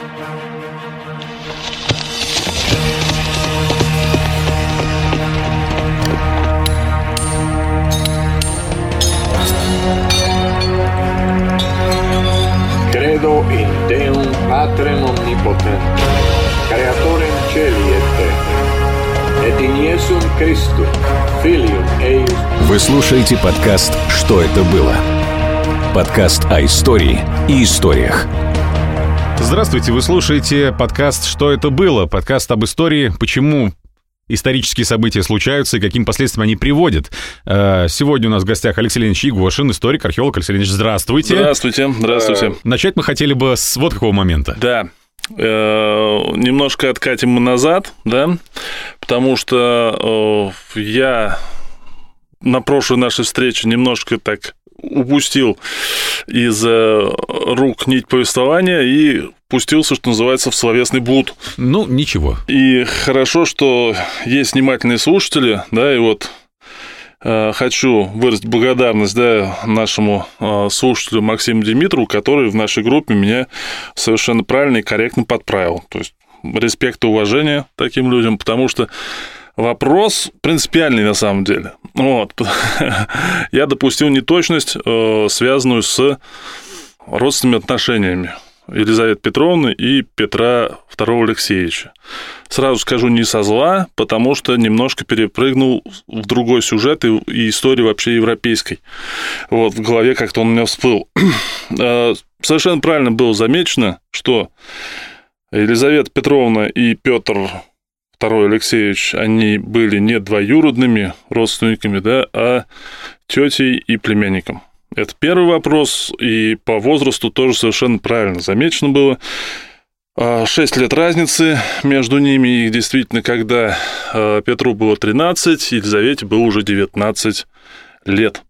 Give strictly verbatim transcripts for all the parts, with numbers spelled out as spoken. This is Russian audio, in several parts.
Credo in Deum Patrem Omnipotentem, Creatorem Caeli et Terrae, et in Iesum Christum, Filium eius. Вы слушаете подкаст «Что это было?» Подкаст о истории и историях. Здравствуйте, вы слушаете подкаст «Что это было?» Подкаст об истории, почему исторические события случаются и каким последствиям они приводят. Сегодня у нас в гостях Алексей Леонидович Егошин, историк, археолог. Алексей Леонидович, здравствуйте. Здравствуйте, здравствуйте. Начать мы хотели бы с вот какого момента. Да, немножко откатим мы назад, да, потому что я на прошлой нашей встрече немножко так упустил из рук нить повествования и пустился, что называется, в словесный блуд. Ну, ничего. И хорошо, что есть внимательные слушатели, да, и вот э, хочу выразить благодарность, да, нашему э, слушателю Максиму Димитрову, который в нашей группе меня совершенно правильно и корректно подправил. То есть респект и уважение таким людям, потому что вопрос принципиальный на самом деле. Вот. Я допустил неточность, э, связанную с родственными отношениями Елизаветы Петровны и Петра второго Алексеевича. Сразу скажу, не со зла, потому что немножко перепрыгнул в другой сюжет и, и истории вообще европейской. Вот, в голове как-то он у меня всплыл. Совершенно правильно было замечено, что Елизавета Петровна и Петр второй Алексеевич, они были не двоюродными родственниками, да, а тетей и племянником. Это первый вопрос, и по возрасту тоже совершенно правильно замечено было. Шесть лет разницы между ними, и действительно, когда Петру было тринадцать, Елизавете было уже девятнадцать лет.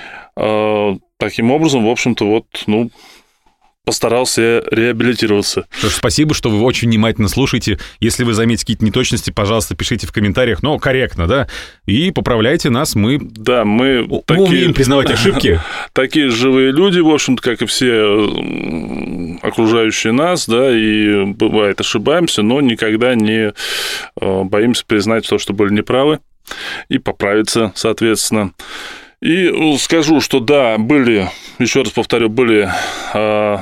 Таким образом, в общем-то, вот, ну, постарался реабилитироваться. Спасибо, что вы очень внимательно слушаете. Если вы заметите какие-то неточности, пожалуйста, пишите в комментариях, но корректно, да, и поправляйте нас, мы... Да, мы... Мы такие... умеем признавать ошибки. Такие живые люди, в общем-то, как и все окружающие нас, да, и бывает ошибаемся, но никогда не боимся признать то, что были неправы, и поправиться, соответственно. И скажу, что да, были, еще раз повторю, были э,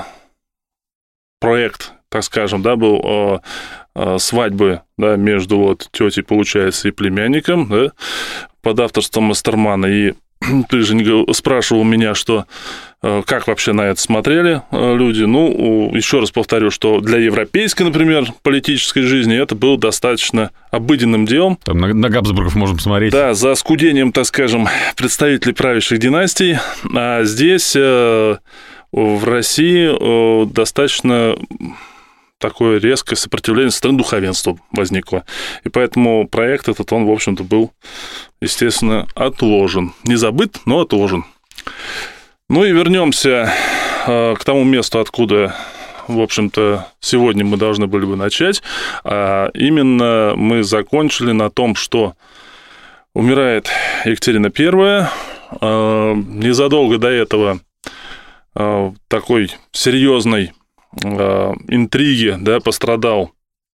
проект, так скажем, да, был э, э, свадьбы, да, между вот тетей, получается, и племянником, да, под авторством Мастермана. И ты же спрашивал меня, что э, как вообще на это смотрели э, люди. Ну, еще раз повторю, что для европейской, например, политической жизни это было достаточно обыденным делом. Там на, на Габсбургов можем посмотреть. Да, за скудением, так скажем, представителей правящих династий. А здесь, э, в России, э, достаточно такое резкое сопротивление со стороны духовенства возникло. И поэтому проект этот, он, в общем-то, был, естественно, отложен. Не забыт, но отложен. Ну и вернемся э, к тому месту, откуда, в общем-то, сегодня мы должны были бы начать. А именно мы закончили на том, что умирает Екатерина Первая. Э, незадолго до этого э, такой серьезной интриги, да, пострадал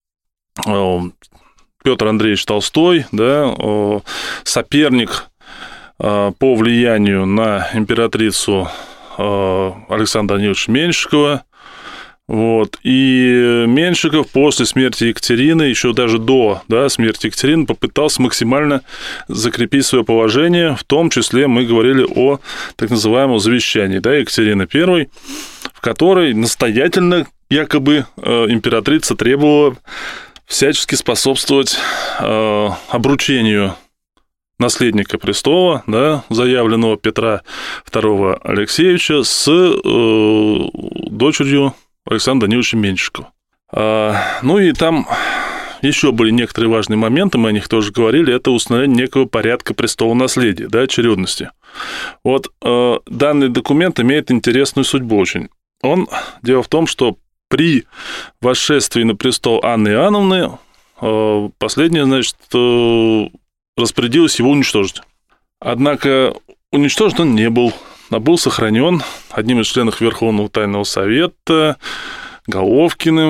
Петр Андреевич Толстой, да, соперник по влиянию на императрицу Александра Даниловича Меньшикова. Вот. И Меньшиков после смерти Екатерины, еще даже до, да, смерти Екатерины, попытался максимально закрепить свое положение, в том числе мы говорили о так называемом завещании, да, Екатерины Первой, в которой настоятельно якобы императрица требовала всячески способствовать обручению наследника престола, да, заявленного Петра второго Алексеевича, с дочерью Александра Даниловича Меньшикова. Ну и там еще были некоторые важные моменты, мы о них тоже говорили, это установление некого порядка престола наследия, да, очередности. Вот э, данный документ имеет интересную судьбу очень. Он, дело в том, что при восшествии на престол Анны Иоанновны э, последняя, значит, э, распорядилась его уничтожить. Однако уничтожен он не был, а был сохранен одним из членов Верховного Тайного Совета, Головкиным,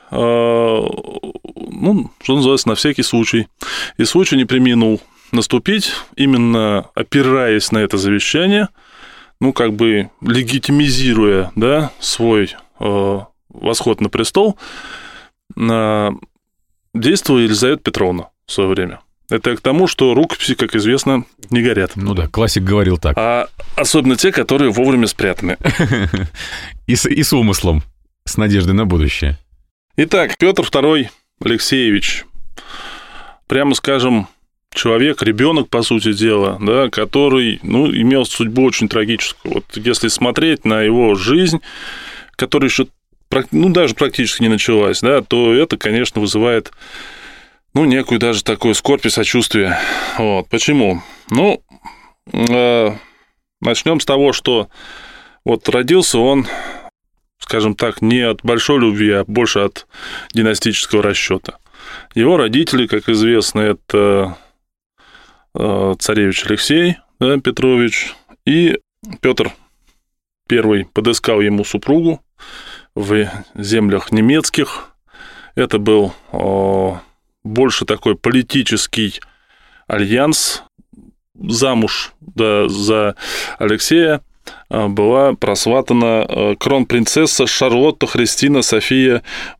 ну, что называется, на всякий случай. И случай не преминул наступить, именно опираясь на это завещание, ну, как бы легитимизируя, да, свой э, восход на престол, э, действовала Елизавета Петровна в свое время. Это к тому, что рукописи, как известно, не горят. Ну да, классик говорил так. А особенно те, которые вовремя спрятаны. И с, и с умыслом, с надеждой на будущее. Итак, Петр второй Алексеевич, прямо скажем, человек, ребенок, по сути дела, да, который, ну, имел судьбу очень трагическую. Вот если смотреть на его жизнь, которая еще, ну, даже практически не началась, да, то это, конечно, вызывает, ну, некую даже такую скорбь и сочувствие. Вот. Почему? Ну, э, начнем с того, что вот родился он, скажем так, не от большой любви, а больше от династического расчета. Его родители, как известно, это царевич Алексей, да, Петрович, и Петр I подыскал ему супругу в землях немецких. Это был о, больше такой политический альянс. Замуж, да, за Алексея была просватана кронпринцесса Шарлотта Христина София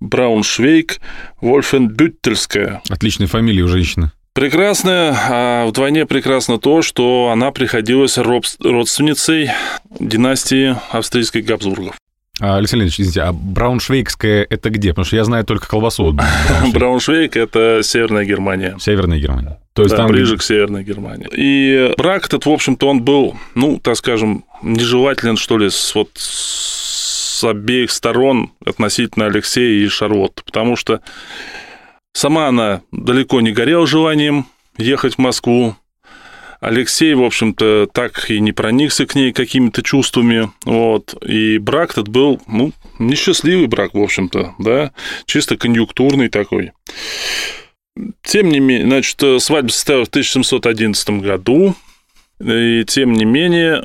Брауншвейг-Вольфенбюттельская. Отличная фамилия у женщины. Прекрасная, а вдвойне прекрасно то, что она приходилась родственницей династии австрийских Габсбургов. А, Алексей Леонидович, извините, а Брауншвейгская это где? Потому что я знаю только колбасу. Брауншвейг, Брауншвейг – это Северная Германия. Северная Германия. То есть да, там ближе к Северной Германии. И брак этот, в общем-то, он был, ну, так скажем, нежелателен, что ли, с, вот, с обеих сторон относительно Алексея и Шарлотты, потому что сама она далеко не горела желанием ехать в Москву. Алексей, в общем-то, так и не проникся к ней какими-то чувствами, вот, и брак этот был, ну, несчастливый брак, в общем-то, да, чисто конъюнктурный такой. Тем не менее, значит, свадьба состоялась в тысяча семьсот одиннадцатом году, и тем не менее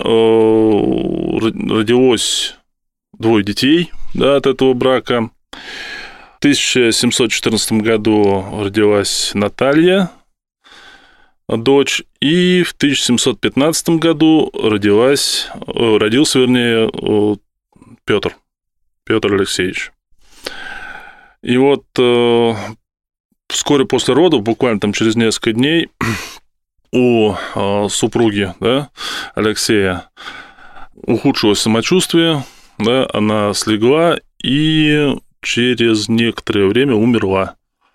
родилось двое детей, да, от этого брака. В тысяча семьсот четырнадцатом году родилась Наталья, дочь, и в тысяча семьсот пятнадцатом году родилась, родился, вернее, Петр, Петр Алексеевич. И вот вскоре после родов, буквально там через несколько дней, у супруги, да, Алексея ухудшилось самочувствие, да, она слегла и через некоторое время умерла.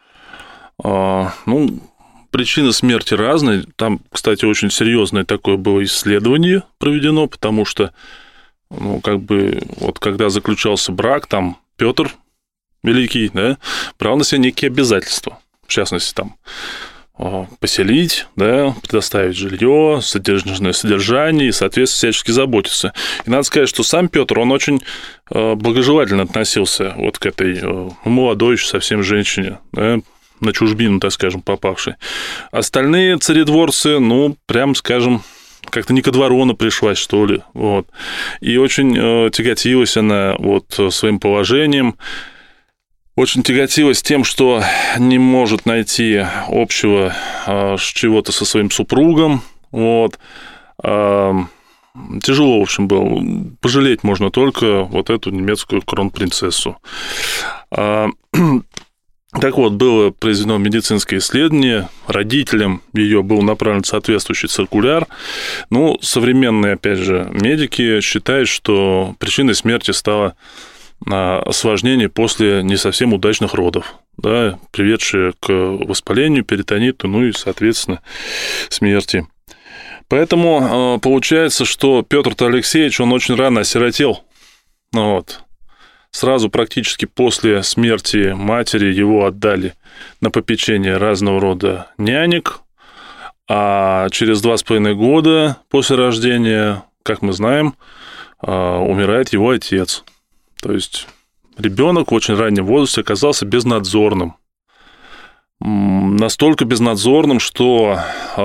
Ну, причина смерти разная. Там, кстати, очень серьезное такое было исследование проведено, потому что, ну, как бы, вот когда заключался брак, там Петр Великий, да, брал на себя некие обязательства. В частности, там поселить, да, предоставить жилье, содержательное содержание и, соответственно, всячески заботиться. И надо сказать, что сам Петр, он очень благожелательно относился вот к этой молодой еще совсем женщине, да, на чужбину, так скажем, попавшей. Остальные царедворцы, ну, прям, скажем, как-то не ко двору она пришлась, что ли, вот. И очень тяготилась она вот своим положением, очень тяготилась тем, что не может найти общего а, чего-то со своим супругом. Вот. А, тяжело, в общем, было. Пожалеть можно только вот эту немецкую кронпринцессу. А, так вот, было произведено медицинское исследование, родителям ее был направлен соответствующий циркуляр. Ну, современные, опять же, медики считают, что причиной смерти стало осложнение после не совсем удачных родов, да, приведшие к воспалению, перитониту, ну и, соответственно, смерти. Поэтому получается, что Петр Алексеевич, он очень рано осиротел. Вот. Сразу практически после смерти матери его отдали на попечение разного рода нянек, а через два с половиной года после рождения, как мы знаем, умирает его отец. То есть ребенок в очень раннем возрасте оказался безнадзорным. Настолько безнадзорным, что,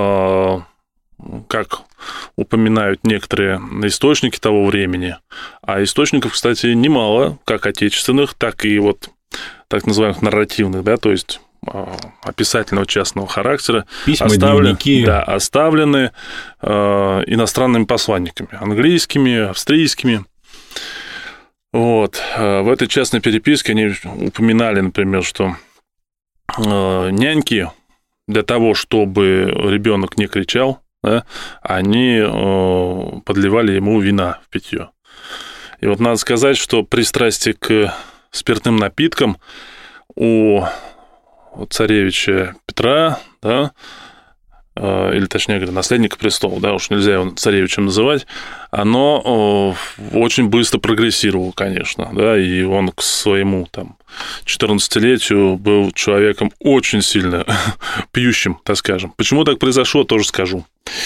как упоминают некоторые источники того времени, а источников, кстати, немало, как отечественных, так и вот так называемых нарративных, да, то есть описательного частного характера, письма, оставлен, дневники. Да, оставлены э, иностранными посланниками, английскими, австрийскими. Вот. В этой частной переписке они упоминали, например, что э, няньки для того, чтобы ребенок не кричал, да, они э, подливали ему вина в питье. И вот надо сказать, что пристрастие к спиртным напиткам у царевича Петра, да, или, точнее говоря, наследника престола, да, уж нельзя его царевичем называть, оно очень быстро прогрессировало, конечно, да, и он к своему там четырнадцатилетию был человеком очень сильно пьющим, так скажем. Почему так произошло, тоже скажу.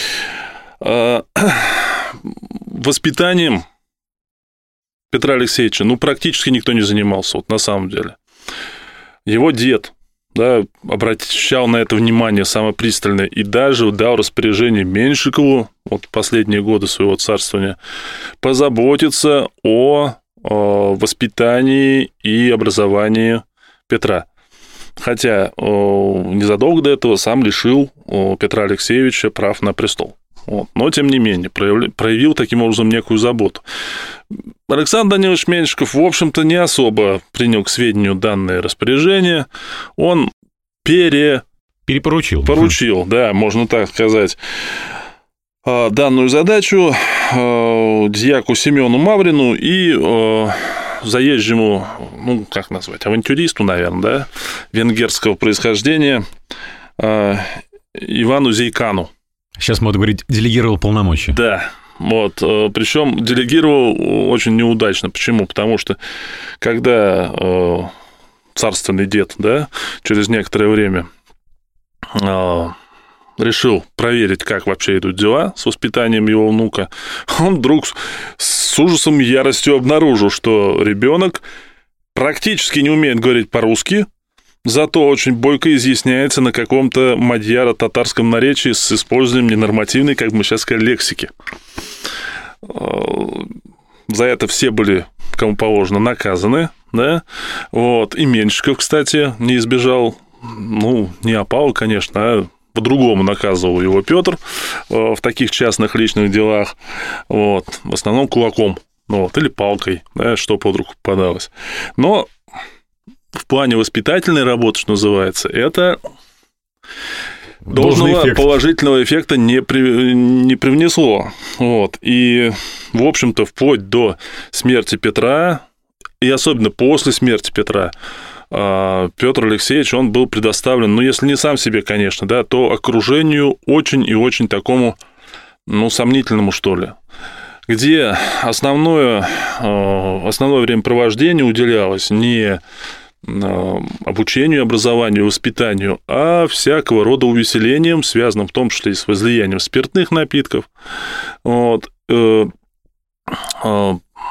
Воспитанием Петра Алексеевича, ну, практически никто не занимался, вот на самом деле. Его дед, да, обращал на это внимание самое пристальное и даже дал распоряжение Меньшикову, вот последние годы своего царствования, позаботиться о, о воспитании и образовании Петра. Хотя о, незадолго до этого сам лишил о, Петра Алексеевича прав на престол. Вот. Но, тем не менее, проявил, проявил таким образом некую заботу. Александр Данилович Меньшиков, в общем-то, не особо принял к сведению данное распоряжение. Он пере... перепоручил. Поручил, да, можно так сказать, данную задачу дьяку Семену Маврину и заезжему, ну, как назвать, авантюристу, наверное, да, венгерского происхождения Ивану Зейкану. Сейчас можно говорить, делегировал полномочия. Да, вот, причем делегировал очень неудачно. Почему? Потому что когда царственный дед, да, через некоторое время решил проверить, как вообще идут дела с воспитанием его внука, он вдруг с ужасом и яростью обнаружил, что ребенок практически не умеет говорить по-русски, зато очень бойко изъясняется на каком-то мадьяро-татарском наречии с использованием ненормативной, как мы сейчас сказали, лексики. За это все были, кому положено, наказаны, да, вот, и Меньшиков, кстати, не избежал, ну, не опал, конечно, а по-другому наказывал его Петр в таких частных личных делах, вот, в основном кулаком, вот, или палкой, да, что под руку попадалось. Но в плане воспитательной работы, что называется, это должного эффект. Положительного эффекта не, при, не привнесло. Вот. И, в общем-то, вплоть до смерти Петра, и особенно после смерти Петра, Петр Алексеевич, он был предоставлен, ну, если не сам себе, конечно, да, то окружению очень и очень такому, ну, сомнительному, что ли, где основное, основное времяпровождение уделялось не обучению, образованию, воспитанию, а всякого рода увеселением, связанным в том числе и с возлиянием спиртных напитков, вот, э, э,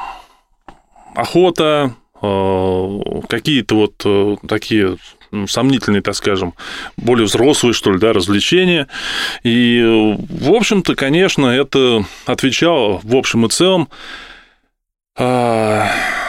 охота, э, какие-то вот э, такие ну, сомнительные, так скажем, более взрослые, что ли, да, развлечения. И, в общем-то, конечно, это отвечало в общем и целом э,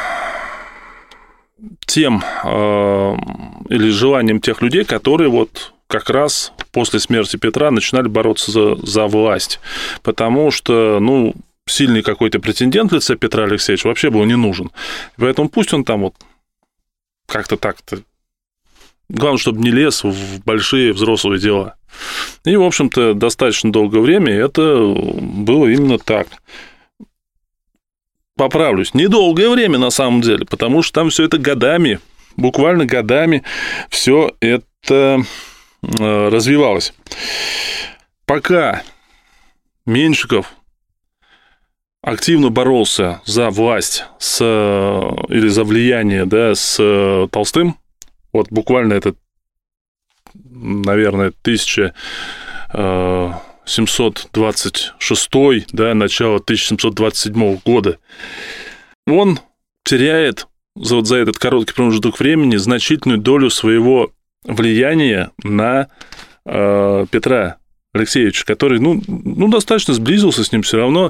тем э, или желанием тех людей, которые вот как раз после смерти Петра начинали бороться за, за власть, потому что, ну, сильный какой-то претендент в лице Петра Алексеевича вообще был не нужен. Поэтому пусть он там вот как-то так-то... Главное, чтобы не лез в большие взрослые дела. И, в общем-то, достаточно долгое время это было именно так. Поправлюсь, недолгое время на самом деле, потому что там все это годами, буквально годами все это развивалось. Пока Меньшиков активно боролся за власть с, или за влияние, да, с Толстым, вот буквально это, наверное, тысяча семьсот двадцать шестой, да, начало тысяча семьсот двадцать седьмого года, он теряет за, вот за этот короткий промежуток времени значительную долю своего влияния на э, Петра Алексеевича, который, ну, ну, достаточно сблизился с ним, все равно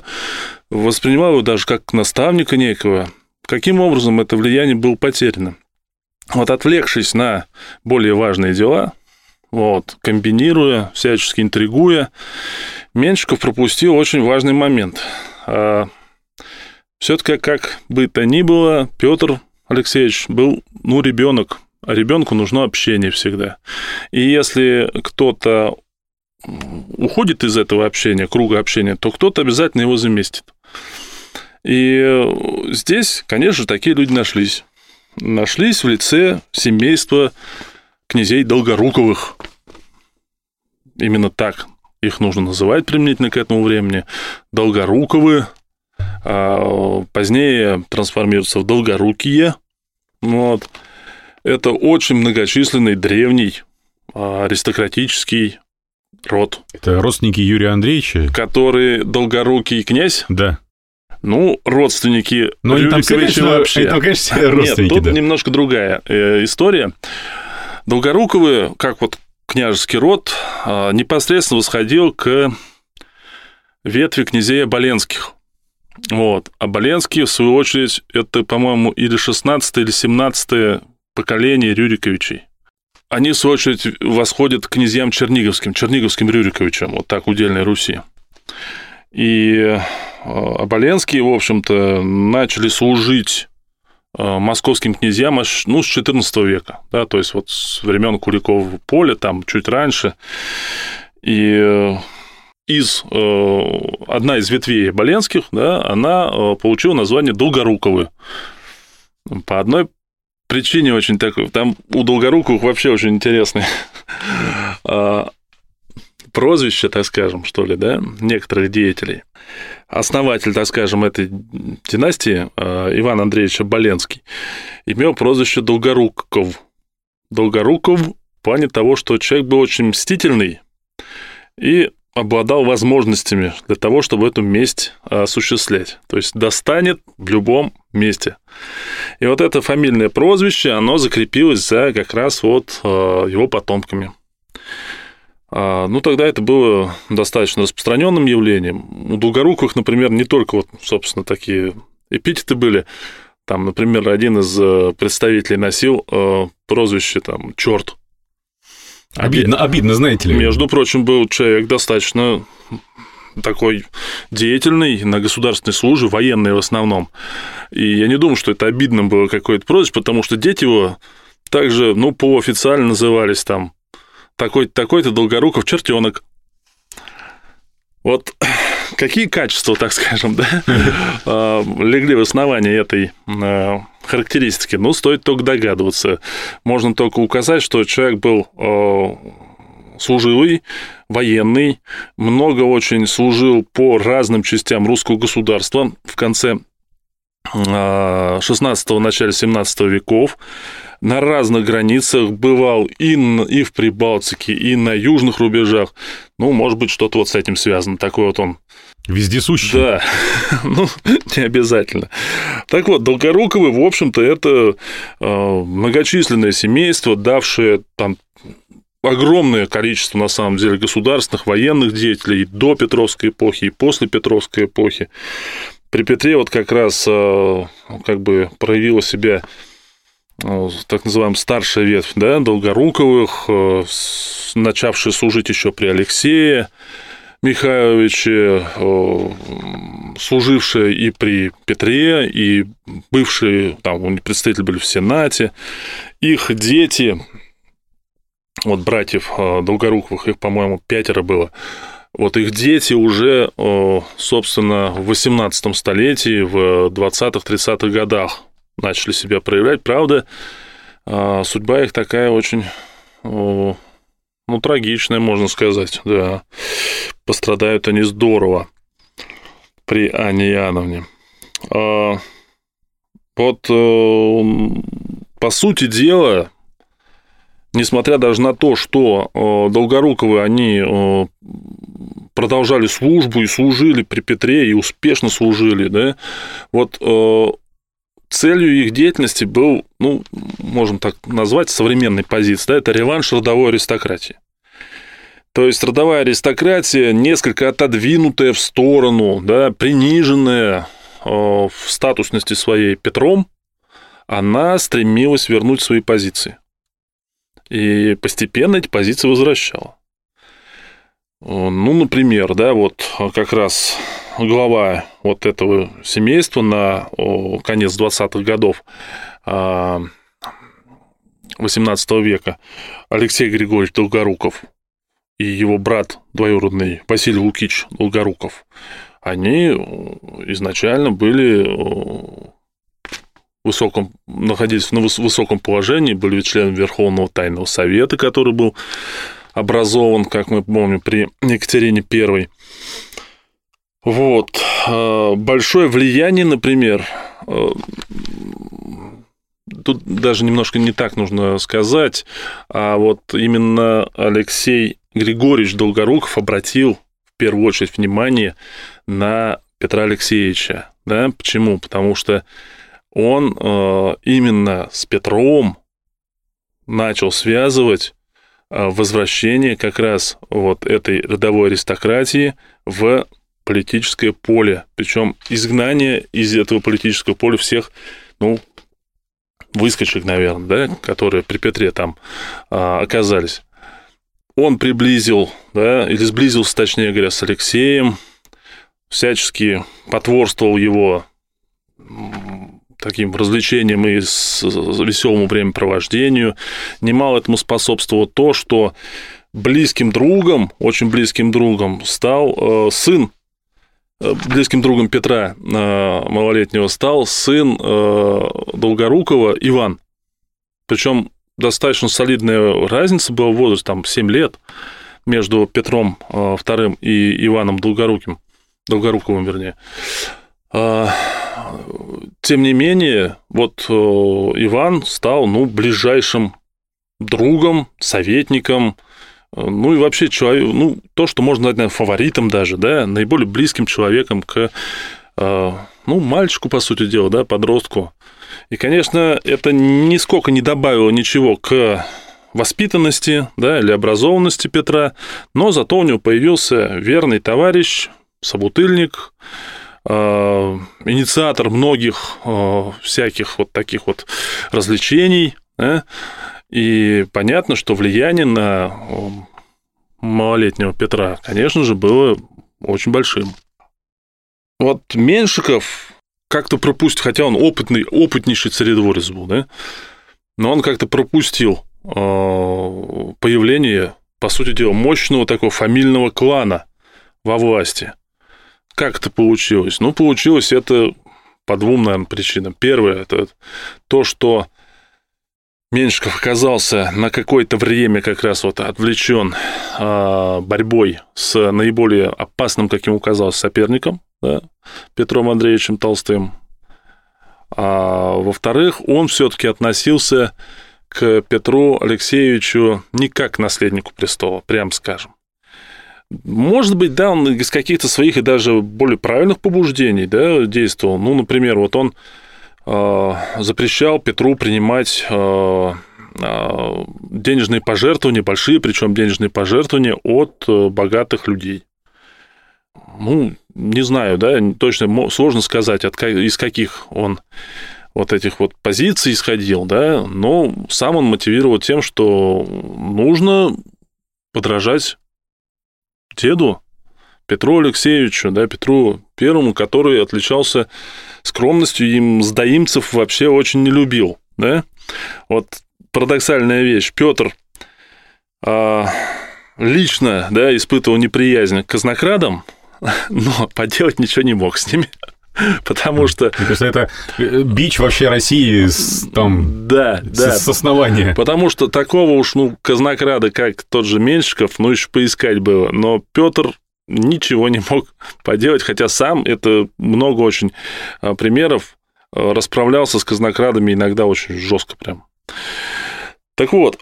воспринимал его даже как наставника некого. Каким образом это влияние было потеряно? Вот отвлекшись на более важные дела, вот, комбинируя, всячески интригуя, Меньшиков пропустил очень важный момент. А, все-таки, как бы то ни было, Петр Алексеевич был, ну, ребенок, а ребенку нужно общение всегда. И если кто-то уходит из этого общения, круга общения, то кто-то обязательно его заместит. И здесь, конечно, такие люди нашлись. Нашлись в лице семейства князей Долгоруковых. Именно так их нужно называть применительно к этому времени. Долгоруковы, а позднее трансформируются в Долгорукие. Вот. Это очень многочисленный, древний, аристократический род. Это родственники Юрия Андреевича? Который Долгорукий князь? Да. Ну, родственники Но Рюриковича вообще. Это, конечно, родственники, Нет, тут да. немножко другая э, история. Долгоруковы, как вот княжеский род, э, непосредственно восходил к ветви князей Оболенских. Вот. А Оболенские, в свою очередь, это, по-моему, или шестнадцатое, или семнадцатое поколение Рюриковичей. Они, в свою очередь, восходят к князьям Черниговским, Черниговским Рюриковичам, вот так, удельной Руси. И Оболенские, в общем-то, начали служить московским князьям аж, ну, с четырнадцатого века, да, то есть вот с времен Куликового поля, там чуть раньше. И из, одна из ветвей Оболенских, да, она получила название Долгоруковы. По одной причине очень такой, там у Долгоруковых вообще очень интересное прозвище, так скажем, что ли, да, некоторых деятелей. Основатель, так скажем, этой династии, Иван Андреевич Оболенский, имел прозвище Долгоруков. Долгоруков в плане того, что человек был очень мстительный и обладал возможностями для того, чтобы эту месть осуществлять. То есть достанет в любом месте. И вот это фамильное прозвище, оно закрепилось за как раз вот его потомками. Ну, тогда это было достаточно распространенным явлением. У Долгоруковых, например, не только вот, собственно, такие эпитеты были. Там, например, один из представителей носил прозвище там «Чёрт». Обидно, обидно, знаете ли. Между прочим, был человек достаточно такой деятельный, на государственной службе, военный в основном. И я не думаю, что это обидным было какое-то прозвище, потому что дети его также, ну, полуофициально назывались там такой-то, такой-то Долгоруков чертенок. Вот какие качества, так скажем, да, легли в основании этой характеристики? Ну, стоит только догадываться. Можно только указать, что человек был служилый, военный, много очень служил по разным частям русского государства в конце шестнадцатого, начале семнадцатого веков. На разных границах бывал и, и в Прибалтике, и на южных рубежах. Ну, может быть, что-то вот с этим связано. Такой вот он... Вездесущий. Да, ну, не обязательно. Так вот, Долгоруковы, в общем-то, это многочисленное семейство, давшее там огромное количество, на самом деле, государственных, военных деятелей до Петровской эпохи и после Петровской эпохи. При Петре вот как раз как бы проявила себя так называемая старшая ветвь, да, Долгоруковых, начавшая служить еще при Алексее Михайловиче, служившая и при Петре, и бывшие, там, представители были в Сенате, их дети, вот братьев Долгоруковых, их, по-моему, пятеро было, вот их дети уже, собственно, в восемнадцатом столетии, в двадцатых-тридцатых годах начали себя проявлять. Правда, судьба их такая очень, ну, трагичная, можно сказать, да. Пострадают они здорово при Анне Иоанновне. Вот, по сути дела, несмотря даже на то, что Долгоруковы, они продолжали службу и служили при Петре, и успешно служили, да, вот целью их деятельности был, ну, можем так назвать, современной позиции, да, это реванш родовой аристократии. То есть родовая аристократия, несколько отодвинутая в сторону, да, приниженная в статусности своей Петром, она стремилась вернуть свои позиции. И постепенно эти позиции возвращала. Ну, например, да, вот как раз глава вот этого семейства на конец двадцатых годов восемнадцатого века Алексей Григорьевич Долгоруков и его брат двоюродный Василий Лукич Долгоруков, они изначально были в высоком, находились на высоком положении, были членами Верховного Тайного Совета, который был образован, как мы помним, при Екатерине Первой. Вот. Большое влияние, например, тут даже немножко не так нужно сказать, а вот именно Алексей Григорьевич Долгоруков обратил в первую очередь внимание на Петра Алексеевича. Да? Почему? Потому что он именно с Петром начал связывать возвращение как раз вот этой родовой аристократии в политическое поле, причем изгнание из этого политического поля всех, ну, выскочек, наверное, да, которые при Петре там а, оказались. Он приблизил, да, или сблизился, точнее говоря, с Алексеем, всячески потворствовал его таким развлечениям и с веселому времяпровождению. Немало этому способствовало то, что близким другом, очень близким другом стал э, сын, э, близким другом Петра э, малолетнего стал сын э, Долгорукова Иван. Причем достаточно солидная разница была в возрасте, там, семь лет между Петром э, вторым и Иваном Долгоруким, Долгоруковым, вернее. Тем не менее, вот Иван стал, ну, ближайшим другом, советником, ну, и вообще человек, ну, то, что можно назвать, наверное, фаворитом даже, да, наиболее близким человеком к, ну, мальчику, по сути дела, да, подростку. И, конечно, это нисколько не добавило ничего к воспитанности, да, или образованности Петра, но зато у него появился верный товарищ, собутыльник, инициатор многих всяких вот таких вот развлечений, да? И понятно, что влияние на малолетнего Петра, конечно же, было очень большим. Вот Меньшиков как-то пропустил, хотя он опытный, опытнейший царедворец был, да? Но он как-то пропустил появление, по сути дела, мощного такого фамильного клана во власти. Как это получилось? Ну, получилось это по двум, наверное, причинам. Первое – это то, что Меньшиков оказался на какое-то время как раз вот отвлечен борьбой с наиболее опасным, как ему казалось, соперником, да, Петром Андреевичем Толстым. А во-вторых, он все-таки относился к Петру Алексеевичу не как к наследнику престола, прям скажем. Может быть, да, он из каких-то своих и даже более правильных побуждений, да, действовал. Ну, например, вот он э, запрещал Петру принимать э, э, денежные пожертвования, большие, причем денежные пожертвования от э, богатых людей. Ну, не знаю, да, точно сложно сказать, от, из каких он вот этих вот позиций исходил, да, но сам он мотивировал тем, что нужно подражать деду Петру Алексеевичу, да, Петру Первому, который отличался скромностью, и мздоимцев вообще очень не любил, да. Вот парадоксальная вещь. Петр а, лично, да, испытывал неприязнь к казнокрадам, но поделать ничего не мог с ними. Потому что... Мне кажется, это бич вообще России с, там, да, с, да. с основания. Потому что такого уж, ну, казнокрада, как тот же Меньшиков, ну, еще поискать было. Но Петр ничего не мог поделать, хотя сам, это много очень примеров, расправлялся с казнокрадами иногда очень жестко прям. Так вот,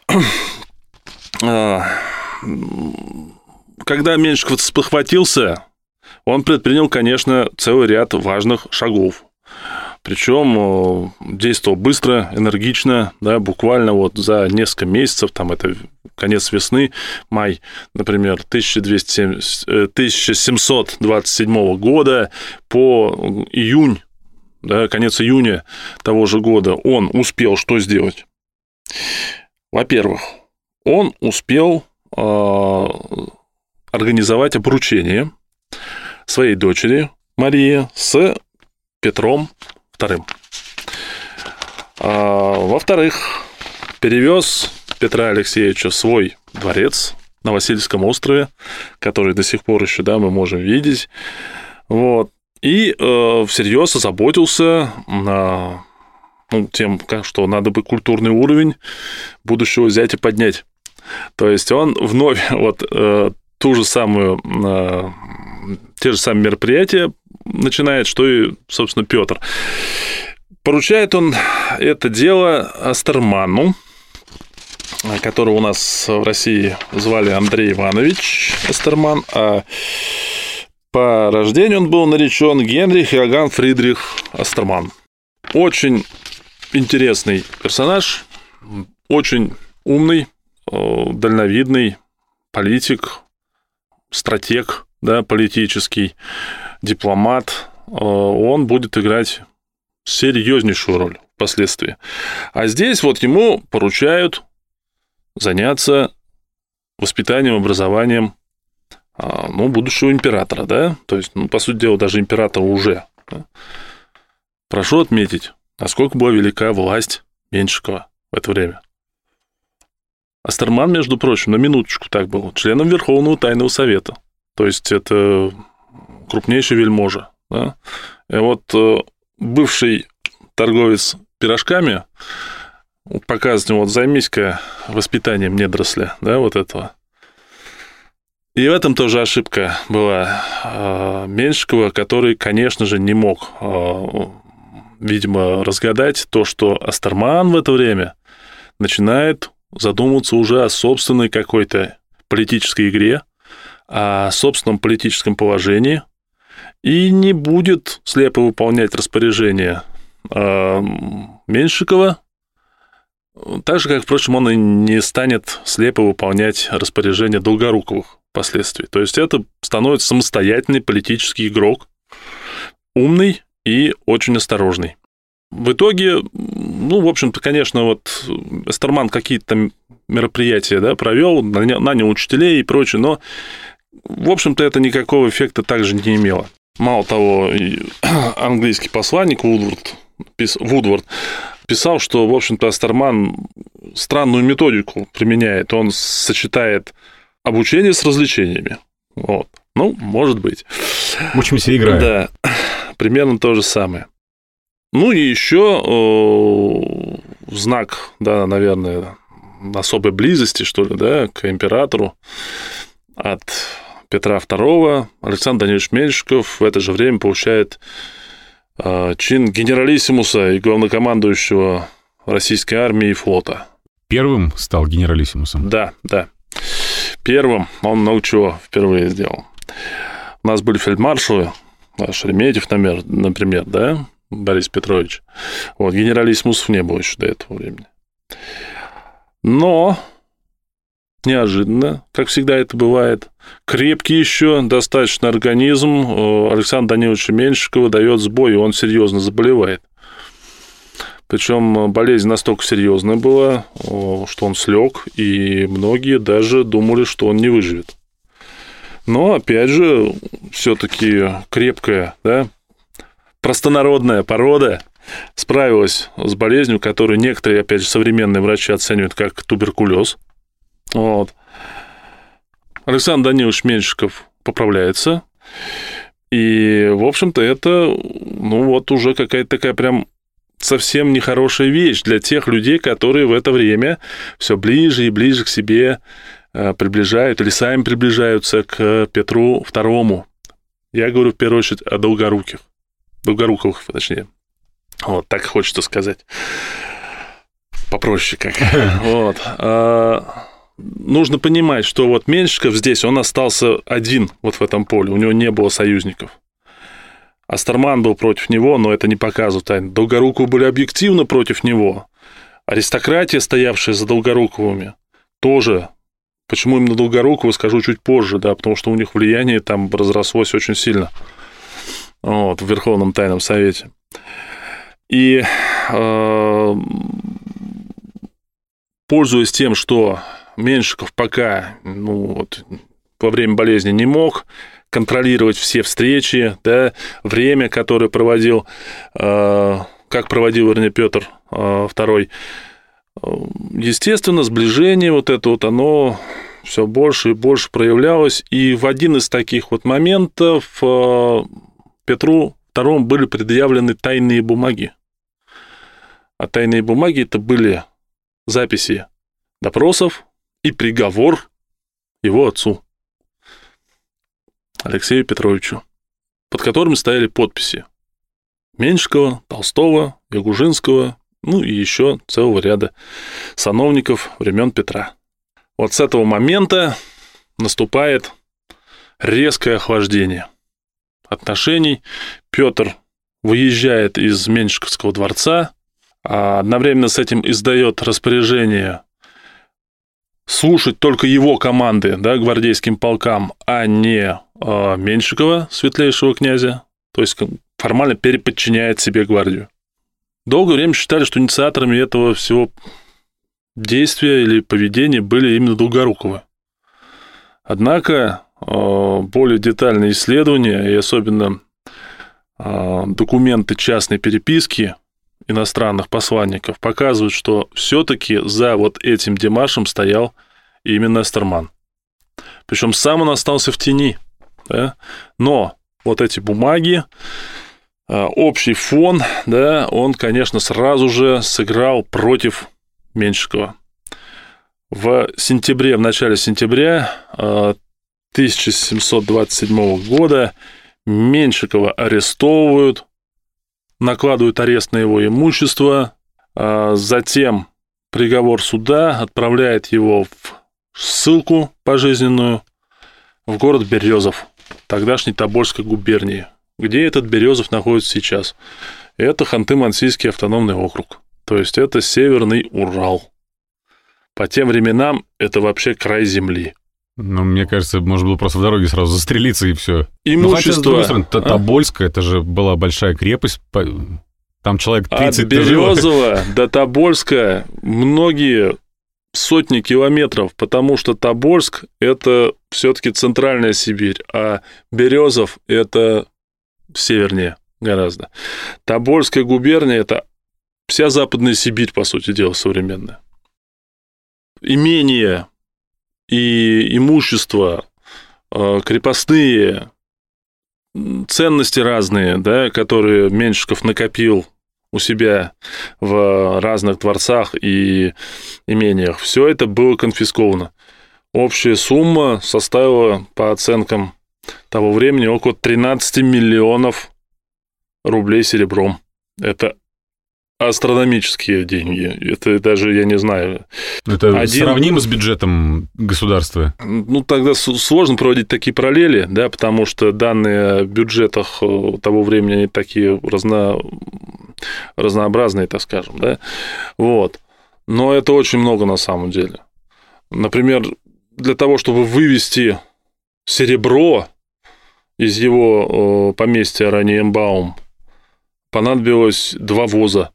когда Меньшиков спохватился, он предпринял, конечно, целый ряд важных шагов. Причем действовал быстро, энергично, да, буквально вот за несколько месяцев, там это конец весны, май, например, тысяча семьсот двадцать седьмого года по июнь да, конец июня того же года, он успел что сделать? Во-первых, он успел э, организовать обручение своей дочери Марии с Петром вторым. А, во-вторых, перевез Петра Алексеевича в свой дворец на Васильевском острове, который до сих пор еще, да, мы можем видеть. Вот. И э, всерьез озаботился на, ну, тем, что надо бы культурный уровень будущего зятя поднять. То есть он вновь вот э, ту же самую, э, те же самые мероприятия начинает, что и, собственно, Петр. Поручает он это дело Астерману, которого у нас в России звали Андрей Иванович Астерман, а по рождению он был наречен Генрих Иоганн Фридрих Астерман. Очень интересный персонаж, очень умный, дальновидный политик, стратег, да, политический, дипломат. Он будет играть серьезнейшую роль впоследствии. А здесь вот ему поручают заняться воспитанием, образованием, ну, будущего императора, да, то есть, ну, по сути дела, даже императора уже. Да? Прошу отметить, насколько была велика власть Меньшикова в это время. Астерман, между прочим, на минуточку так был, членом Верховного Тайного Совета, то есть это крупнейший вельможа, да? И вот бывший торговец пирожками показывает ему, вот займись-ка воспитанием недоросля, да, вот этого. И в этом тоже ошибка была Меньшикова, который, конечно же, не мог, видимо, разгадать то, что Астерман в это время начинает задумываться уже о собственной какой-то политической игре, о собственном политическом положении, и не будет слепо выполнять распоряжения Меньшикова, так же, как, впрочем, он и не станет слепо выполнять распоряжения Долгоруковых впоследствии. То есть это становится самостоятельный политический игрок, умный и очень осторожный. В итоге, ну, в общем-то, конечно, вот Астерман какие-то мероприятия, да, провел, нанял учителей и прочее, но, в общем-то, это никакого эффекта также не имело. Мало того, английский посланник Вудвард, Вудвард писал, что, в общем-то, Астерман странную методику применяет. Он сочетает обучение с развлечениями. Вот. Ну, может быть. Учимся играть. Да, примерно то же самое. Ну, и еще э, в знак, да, наверное, особой близости, что ли, да, к императору от Петра второго Александр Данилович Меньшиков в это же время получает э, чин генералиссимуса и главнокомандующего российской армии и флота. Первым стал генералиссимусом? Да, да. Первым он много чего впервые сделал. У нас были фельдмаршалы, Шереметьев, например, да, Борис Петрович. Вот, генералиссимусов не было еще до этого времени. Но неожиданно, как всегда это бывает, крепкий еще достаточно организм Александра Даниловича Меньшикова дает сбой, и он серьезно заболевает. Причем болезнь настолько серьезная была, что он слег, и многие даже думали, что он не выживет. Но, опять же, все-таки крепкая, да, простонародная порода справилась с болезнью, которую некоторые, опять же, современные врачи оценивают как туберкулез. Вот. Александр Данилович Меньшиков поправляется, и, в общем-то, это, ну, вот уже какая-то такая прям совсем нехорошая вещь для тех людей, которые в это время все ближе и ближе к себе приближают или сами приближаются к Петру второму. Я говорю в первую очередь о Долгоруких. Долгоруковых, точнее. Вот, так хочется сказать. Попроще как. Вот. А, нужно понимать, что вот Меньшиков здесь, он остался один вот в этом поле, у него не было союзников. Астерман был против него, но это не показывает тайны. Долгоруковы были объективно против него. Аристократия, стоявшая за Долгоруковыми, тоже. Почему именно Долгоруковы, скажу чуть позже, да, потому что у них влияние там разрослось очень сильно вот, в Верховном Тайном Совете. И э, пользуясь тем, что Меньшиков пока ну, вот, во время болезни не мог контролировать все встречи, да, время, которое проводил, э, как проводил, вернее, Петр э, второй, естественно, сближение вот это вот, оно все больше и больше проявлялось, и в один из таких вот моментов э, Петру второму были предъявлены тайные бумаги. А тайные бумаги это были записи допросов и приговор его отцу, Алексею Петровичу, под которыми стояли подписи Меньшикова, Толстого, Ягужинского, ну и еще целого ряда сановников времен Петра. Вот с этого момента наступает резкое охлаждение отношений. Петр выезжает из Меньшиковского дворца, а одновременно с этим издает распоряжение слушать только его команды, да, гвардейским полкам, а не э, Меньшикова, светлейшего князя, то есть формально переподчиняет себе гвардию. Долгое время считали, что инициаторами этого всего действия или поведения были именно Долгоруковы. Однако более детальные исследования, и особенно документы частной переписки иностранных посланников, показывают, что все-таки за вот этим демаршем стоял именно Эстерман. Причем сам он остался в тени. Да? Но вот эти бумаги, общий фон, да, он, конечно, сразу же сыграл против Меньшикова. В сентябре, в начале сентября тысяча семьсот двадцать седьмого года Меньшикова арестовывают, накладывают арест на его имущество, затем приговор суда отправляет его в ссылку пожизненную в город Березов, тогдашней Тобольской губернии. Где этот Березов находится сейчас? Это Ханты-Мансийский автономный округ. То есть это Северный Урал. По тем временам это вообще край земли. Ну, мне кажется, можно было просто в дороге сразу застрелиться и все. Имущество. Ну, хотя, с другой стороны, Тобольска, это же была большая крепость. Там человек тридцать От Березова до Тобольска многие сотни километров, потому что Тобольск – это все-таки центральная Сибирь, а Березов – это севернее гораздо. Тобольская губерния – это вся Западная Сибирь, по сути дела, современная. Имения и имущество, крепостные, ценности разные, да, которые Меньшиков накопил у себя в разных дворцах и имениях, все это было конфисковано. Общая сумма составила, по оценкам того времени, около тринадцать миллионов рублей серебром. Это астрономические деньги. Это даже, я не знаю... Это один... сравнимо с бюджетом государства? Ну, тогда сложно проводить такие параллели, да, потому что данные о бюджетах того времени, они такие разно... разнообразные, так скажем, да. Вот. Но это очень много на самом деле. Например, для того, чтобы вывести серебро из его поместья Ораниенбаум, понадобилось два воза.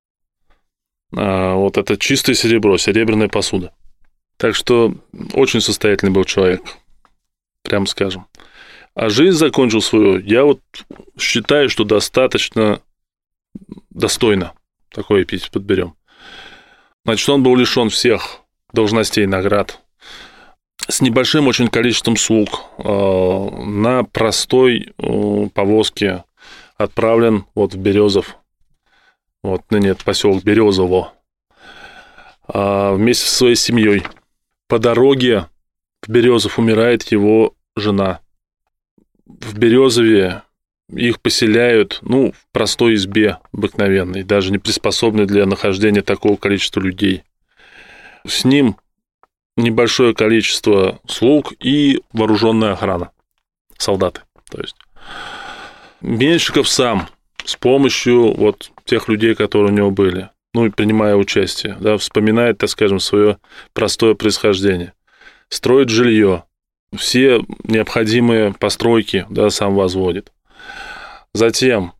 Вот это чистое серебро, серебряная посуда. Так что очень состоятельный был человек, прямо скажем. А жизнь закончил свою, я вот считаю, что достаточно достойно. Такой эпитет подберем. Значит, он был лишен всех должностей и наград, с небольшим очень количеством слуг, на простой повозке отправлен вот в Березов. Вот, ну нет, поселок Березово, вместе со своей семьей. По дороге в Березов умирает его жена. В Березове их поселяют, ну, в простой избе обыкновенной, даже не приспособленной для нахождения такого количества людей. С ним небольшое количество слуг и вооруженная охрана, солдаты, то есть. Меньшиков сам с помощью вот тех людей, которые у него были, ну и принимая участие, да, вспоминает, так скажем, свое простое происхождение, строит жилье, все необходимые постройки, да, сам возводит. Затем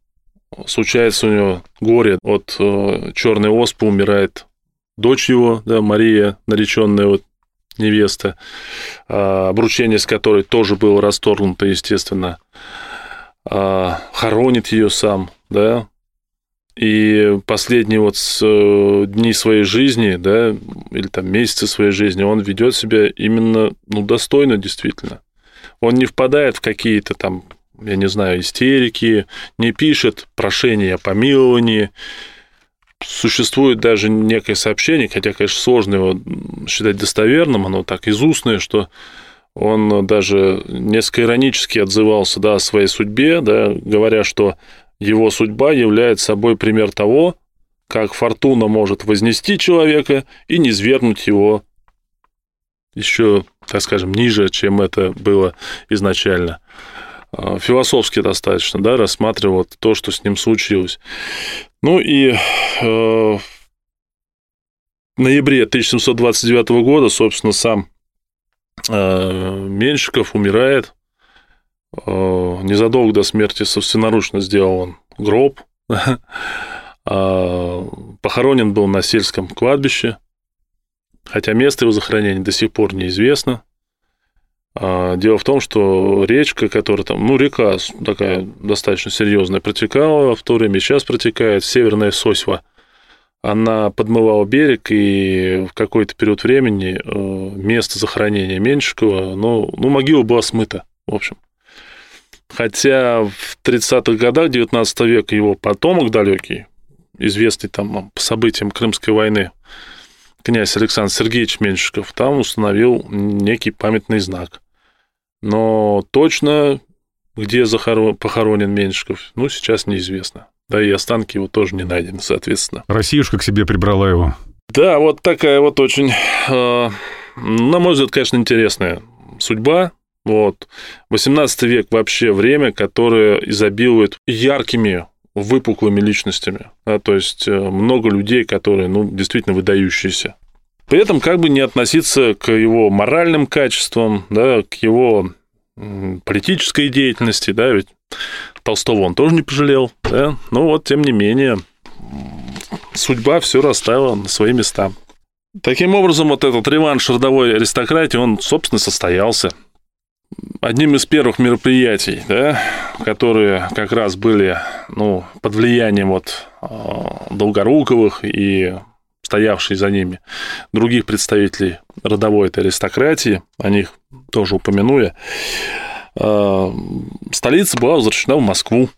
случается у него горе от э, черной оспы, умирает дочь его, да, Мария, нареченная вот невеста, э, обручение с которой тоже было расторгнуто, естественно, э, хоронит ее сам, да, и последние вот с, э, дни своей жизни, да, или там месяцы своей жизни, он ведет себя именно, ну, достойно действительно. Он не впадает в какие-то там, я не знаю, истерики, не пишет прошение о помиловании. Существует даже некое сообщение, хотя, конечно, сложно его считать достоверным, оно так из устное, что он даже несколько иронически отзывался, да, о своей судьбе, да, говоря, что его судьба является собой пример того, как фортуна может вознести человека и низвергнуть его еще, так скажем, ниже, чем это было изначально. Философски достаточно, да, рассматривал то, что с ним случилось. Ну и э, в ноябре тысяча семьсот двадцать девятого года, собственно, сам э, Меньшиков умирает. Э, незадолго до смерти собственноручно сделал он гроб. Похоронен был на сельском кладбище, хотя место его захоронения до сих пор неизвестно. Дело в том, что речка, которая там, ну, река такая достаточно серьезная, протекала в то время, и сейчас протекает, Северная Сосьва, она подмывала берег, и в какой-то период времени место захоронения Меньшикова, ну, ну могила была смыта, в общем. Хотя в тридцатых годах девятнадцатого века его потомок далекий, известный там по событиям Крымской войны, князь Александр Сергеевич Меньшиков, там установил некий памятный знак. Но точно, где захорон... похоронен Меньшиков, ну, сейчас неизвестно. Да и останки его тоже не найдены, соответственно. Россиюшка к себе прибрала его. Да, вот такая вот очень, э, на мой взгляд, конечно, интересная судьба. Вот. восемнадцатый век вообще время, которое изобилует яркими, выпуклыми личностями. Да, то есть много людей, которые, ну, действительно выдающиеся. При этом как бы не относиться к его моральным качествам, да, к его политической деятельности, да, ведь Толстого он тоже не пожалел, да, но вот, тем не менее, судьба все расставила на свои места. Таким образом, вот этот реванш родовой аристократии, он, собственно, состоялся. Одним из первых мероприятий, да, которые как раз были, ну, под влиянием вот Долгоруковых и стоявших за ними других представителей родовой этой аристократии, о них тоже упомяну я, столица была возвращена в Москву.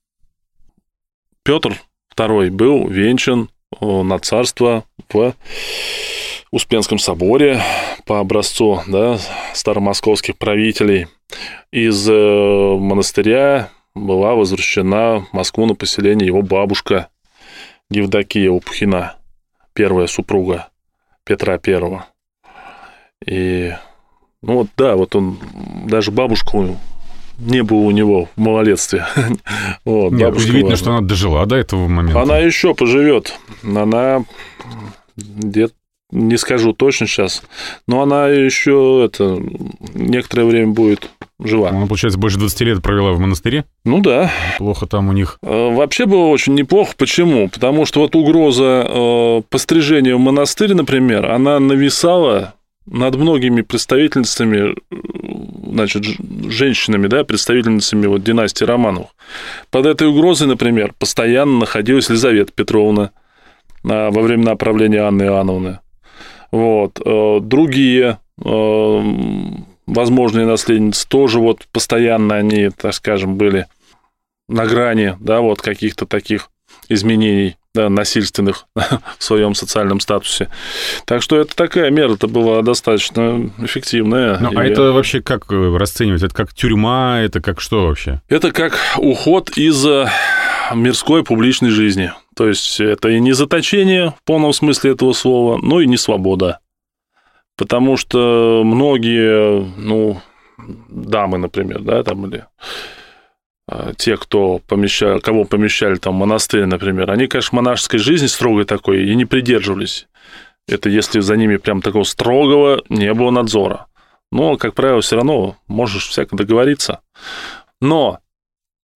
Петр второй был венчан на царство в Успенском соборе по образцу, да, старомосковских правителей. Из монастыря была возвращена в Москву на поселение его бабушка Евдокия Опухина, первая супруга Петра Первого. И, ну вот, да, вот он, даже бабушку не было у него в малолетстве. Вот, Нет, удивительно, что она дожила до этого момента. Она еще поживет. Она где-то, не скажу точно сейчас, но она еще это некоторое время будет жива. Она, получается, больше двадцати лет провела в монастыре? Ну да. Плохо там у них. Вообще было очень неплохо. Почему? Потому что вот угроза пострижения в монастырь, например, она нависала над многими представительницами, значит, женщинами, да, представительницами вот династии Романовых. Под этой угрозой, например, постоянно находилась Елизавета Петровна во времена правления Анны Иоанновны. Вот. Другие возможные наследницы тоже вот постоянно они, так скажем, были на грани, да, вот каких-то таких изменений, да, насильственных в своем социальном статусе. Так что это такая мера-то была достаточно эффективная. Ну, а и... это вообще как расценивать? Это как тюрьма? Это как что вообще? Это как уход из мирской публичной жизни. То есть это и не заточение в полном смысле этого слова, но и не свобода. Потому что многие, ну, дамы, например, да, там, или те, кто помещали, кого помещали там в монастырь, например, они, конечно, монашеской жизни строгой такой и не придерживались. Это если за ними прям такого строгого не было надзора. Но, как правило, все равно можешь всяко договориться. Но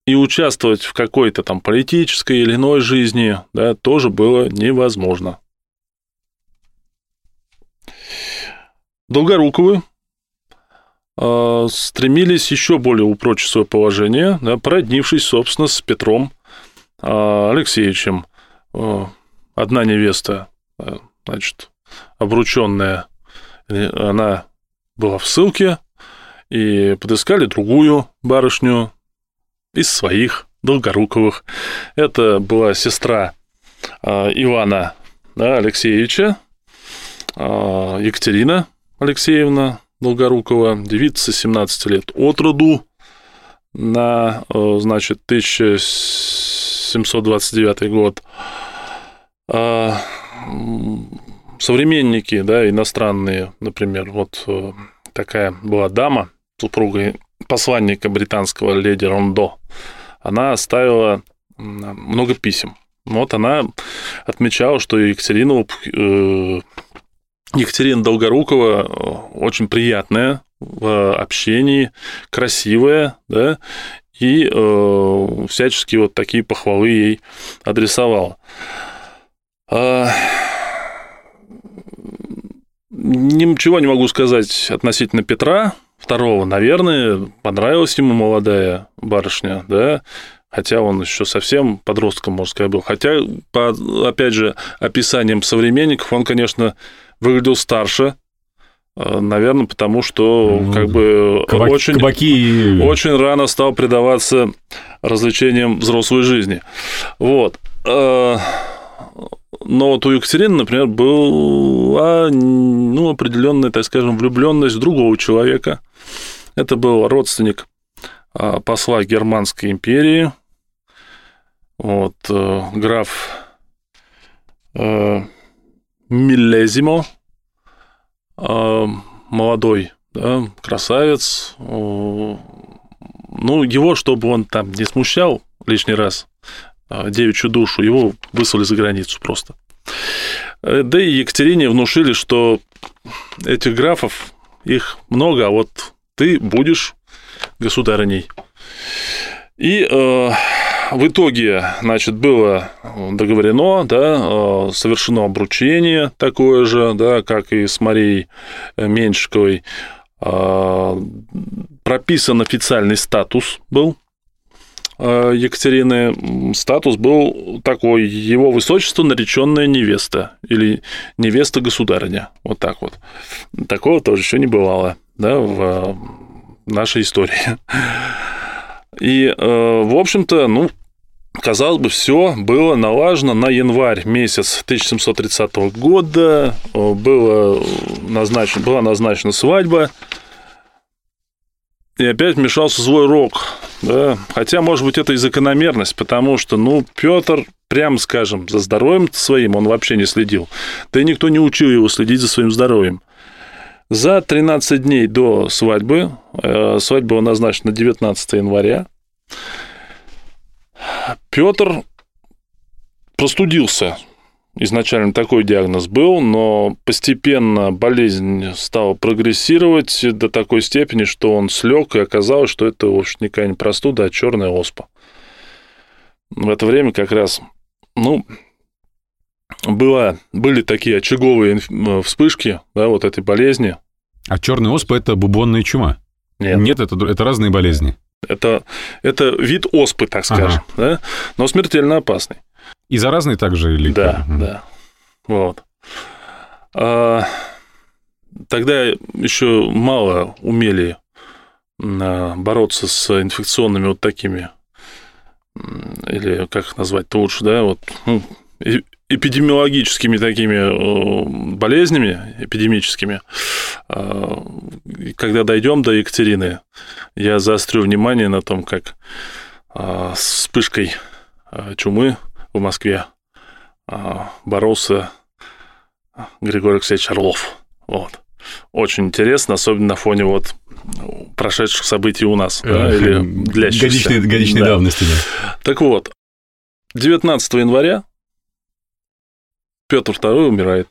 и участвовать в какой-то там политической или иной жизни, да, тоже было невозможно. Долгоруковы э, стремились еще более упрочить свое положение, да, породнившись, собственно, с Петром э, Алексеевичем. Э, одна невеста, э, значит, обрученная, она была в ссылке, и подыскали другую барышню из своих Долгоруковых. Это была сестра э, Ивана, да, Алексеевича, э, Екатерина Алексеевна Долгорукова, девица семнадцати лет от роду, на, э, значит, тысяча семьсот двадцать девятый год. Э, современники, да, иностранные, например, вот э, такая была дама, супруга посланника британского леди Рондо, она оставила много писем. Вот она отмечала, что Екатерина, Екатерина Долгорукова очень приятная в общении, красивая, да, и э, всячески вот такие похвалы ей адресовала. Ничего не могу сказать относительно Петра Второго. Наверное, понравилась ему молодая барышня, да, хотя он еще совсем подростком, можно сказать, был. Хотя, по, опять же, описаниям современников, он, конечно, выглядел старше, наверное, потому что ну, как бы кабаки, очень, кабаки... очень рано стал предаваться развлечениям взрослой жизни. Вот. Но вот у Екатерины, например, была, ну, определенная, так скажем, влюбленность в другого человека. Это был родственник посла Германской империи, вот, граф Миллезимо, молодой, да, красавец. Ну, его, чтобы он там не смущал лишний раз девичью душу, его выслали за границу просто. Да и Екатерине внушили, что этих графов, их много, а вот ты будешь государыней. И э, в итоге, значит, было договорено, да, совершено обручение такое же, да, как и с Марией Меньшиковой. Э, прописан официальный статус был Екатерины. Статус был такой: его высочество нареченная невеста или невеста государыня. Вот так вот. Такого тоже еще не бывало, да, в нашей истории. И, в общем-то, ну, казалось бы, все было налажено на январь месяц тысяча семьсот тридцатого года. Было назначено, была назначена свадьба. И опять вмешался злой рок, да, хотя, может быть, это и закономерность, потому что, ну, Петр, прямо скажем, за здоровьем своим он вообще не следил, да и никто не учил его следить за своим здоровьем. За тринадцать дней до свадьбы, э, свадьба была назначена девятнадцатого января, Петр простудился. Изначально такой диагноз был, но постепенно болезнь стала прогрессировать до такой степени, что он слег, и оказалось, что это, в общем, никакая не простуда, а черная оспа. В это время как раз, ну, было, были такие очаговые вспышки, да, вот этой болезни. А черная оспа – это бубонная чума? Нет. Нет, это, это разные болезни. Это, это вид оспы, так скажем, ага. Да, но смертельно опасный. И заразный также? Или да, как? Да. Вот. А, тогда еще мало умели бороться с инфекционными вот такими, или как их назвать-то лучше, да, вот, ну, эпидемиологическими такими болезнями, эпидемическими. Когда дойдем до Екатерины, я заострю внимание на том, как с вспышкой чумы в Москве боролся Григорий Алексеевич Орлов. Вот. Очень интересно, особенно на фоне вот прошедших событий у нас, да, или длящихся. Годичной, годичной да. давности, да. Так вот, девятнадцатого января Петр Второй умирает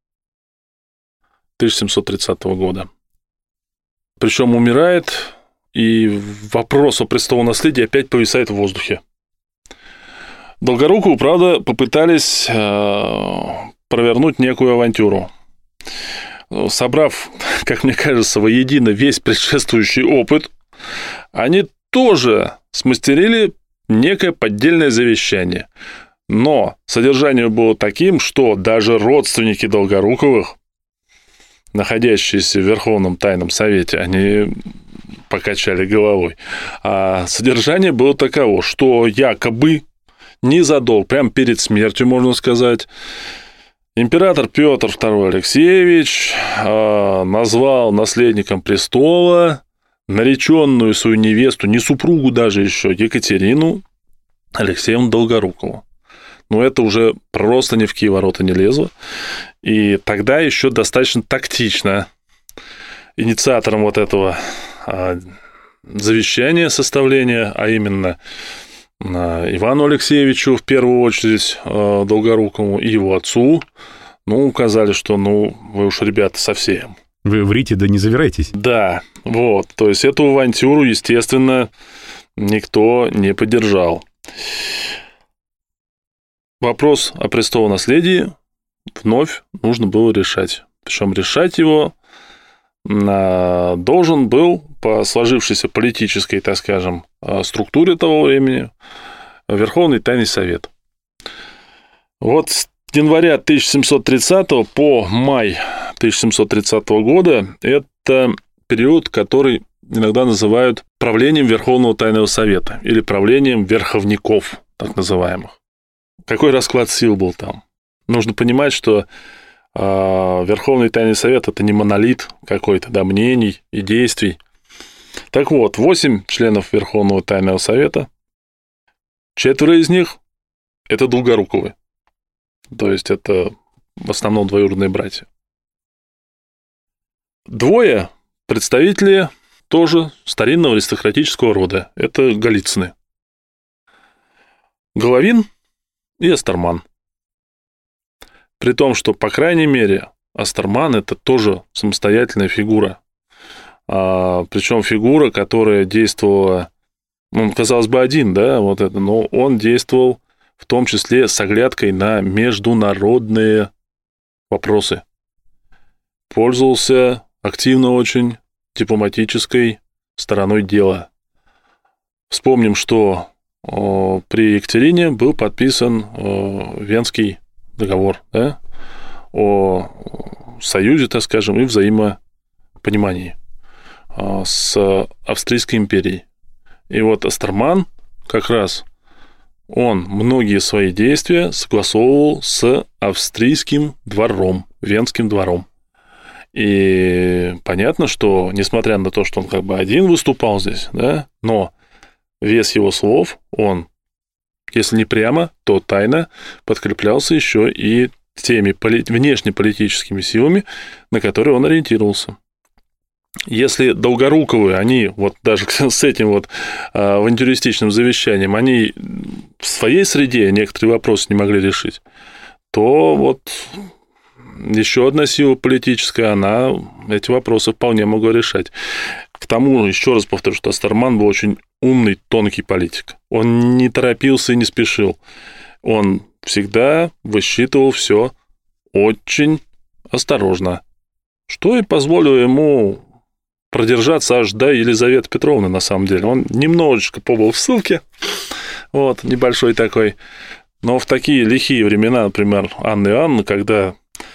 тысяча семьсот тридцатого года. Причем умирает и вопрос о престолонаследии опять повисает в воздухе. Долгорукову, правда, попытались провернуть некую авантюру. Собрав, как мне кажется, воедино весь предшествующий опыт, они тоже смастерили некое поддельное завещание. Но содержание было таким, что даже родственники Долгоруковых, находящиеся в Верховном Тайном Совете, они покачали головой. А содержание было таково, что якобы незадолго, прямо перед смертью, можно сказать, император Петр второй Алексеевич назвал наследником престола нареченную свою невесту, не супругу даже еще, Екатерину Алексеевну Долгорукову. Но это уже просто ни в какие ворота не лезло. И тогда еще достаточно тактично инициатором вот этого завещания, составления, а именно Ивану Алексеевичу, в первую очередь, Долгорукову, и его отцу, ну, указали, что, ну, вы уж, ребята, совсем. Вы врите, да не завирайтесь. Да, вот. То есть эту авантюру, естественно, никто не поддержал. Вопрос о престолонаследии вновь нужно было решать. Причем решать его должен был по сложившейся политической, так скажем, структуре того времени Верховный Тайный Совет. Вот с января тысяча семьсот тридцатого по май тысяча семьсот тридцатого года это период, который иногда называют правлением Верховного Тайного Совета или правлением верховников, так называемых. Какой расклад сил был там? Нужно понимать, что э, Верховный Тайный Совет – это не монолит какой-то, да, мнений и действий. Так вот, восемь членов Верховного Тайного Совета, четверо из них – это Долгоруковы. То есть, это в основном двоюродные братья. Двое – представители тоже старинного аристократического рода. Это Голицыны. Головин и Остерман. При том, что, по крайней мере, Остерман – это тоже самостоятельная фигура. А, причем фигура, которая действовала, ну, казалось бы, один, да, вот это, но он действовал в том числе с оглядкой на международные вопросы. Пользовался активно очень дипломатической стороной дела. Вспомним, что о, при Екатерине был подписан о, Венский договор, да, о союзе, так скажем, и взаимопонимании о, с Австрийской империей. И вот Остерман как раз он многие свои действия согласовывал с австрийским двором, Венским двором. И понятно, что, несмотря на то, что он как бы один выступал здесь, да, но вес его слов, он, если не прямо, то тайно подкреплялся еще и теми поли- внешнеполитическими силами, на которые он ориентировался. Если Долгоруковы, они вот даже с этим вот авантюристичным завещанием, они в своей среде некоторые вопросы не могли решить, то вот еще одна сила политическая, она эти вопросы вполне могла решать. К тому, еще раз повторю, что Остерман был очень умный, тонкий политик. Он не торопился и не спешил. Он всегда высчитывал все очень осторожно, что и позволило ему продержаться аж до Елизаветы Петровны, на самом деле. Он немножечко побыл в ссылке, вот, небольшой такой, но в такие лихие времена, например, Анны Иоанновны, когда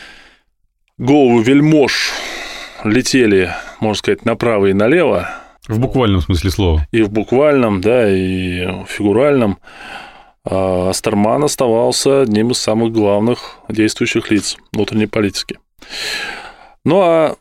головы вельмож летели, можно сказать, направо и налево. В буквальном смысле слова. И в буквальном, да, и в фигуральном. Остерман оставался одним из самых главных действующих лиц внутренней политики. Ну, а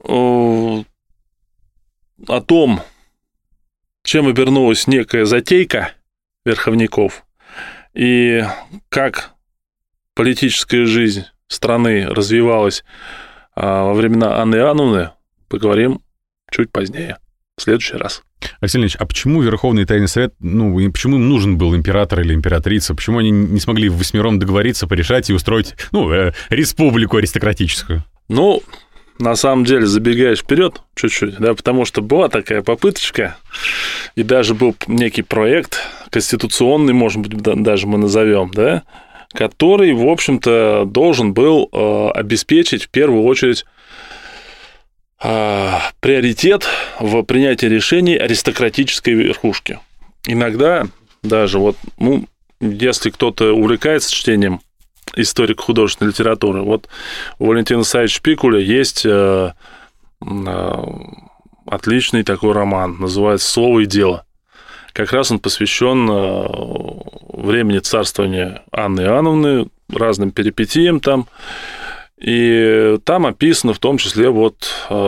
о том, чем обернулась некая затейка верховников и как политическая жизнь страны развивалась во времена Анны Иоанновны, поговорим чуть позднее, в следующий раз. Алексей Леонидович, а почему Верховный Тайный Совет, ну, почему им нужен был император или императрица? Почему они не смогли восьмером договориться, порешать и устроить, ну, республику аристократическую? Ну, на самом деле забегаешь вперед чуть-чуть, да, потому что была такая попыточка, и даже был некий проект конституционный, может быть, даже мы назовем, да, который, в общем-то, должен был э, обеспечить в первую очередь э, приоритет в принятии решений аристократической верхушки. Иногда даже вот, ну, если кто-то увлекается чтением историко-художественной литературы, вот у Валентина Савича Пикуля есть э, э, отличный такой роман, называется «Слово и дело». Как раз он посвящен времени царствования Анны Иоанновны, разным перипетиям там. И там описана в том числе вот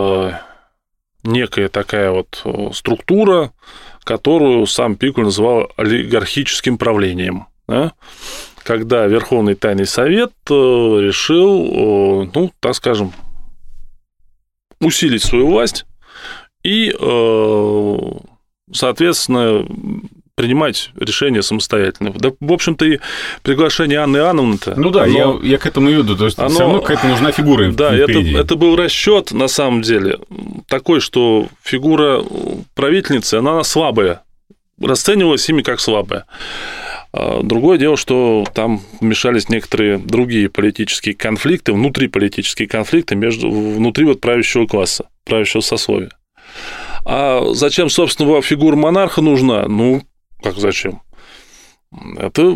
некая такая вот структура, которую сам Пикуль называл олигархическим правлением. Да? Когда Верховный Тайный Совет решил, ну, так скажем, усилить свою власть и... соответственно, принимать решения самостоятельно. Да, в общем-то, и приглашение Анны Иоанновны-то... Ну да, оно, я, я к этому веду, то есть оно, все равно какая-то нужна фигура. Да, это, это был расчет на самом деле такой, что фигура правительницы, она слабая, расценивалась ими как слабая. Другое дело, что там вмешались некоторые другие политические конфликты, внутриполитические конфликты между, внутри вот правящего класса, правящего сословия. А зачем, собственно, была фигура монарха нужна? Ну, как зачем? Это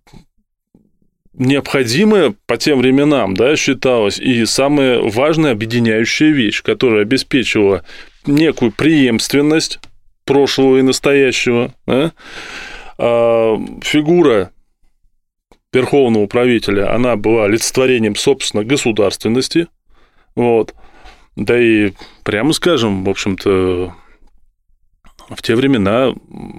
необходимая по тем временам, да, считалось, и самая важная объединяющая вещь, которая обеспечивала некую преемственность прошлого и настоящего. Да? А фигура верховного правителя, она была олицетворением, собственно, государственности, вот. Да и, прямо скажем, в общем-то, в те времена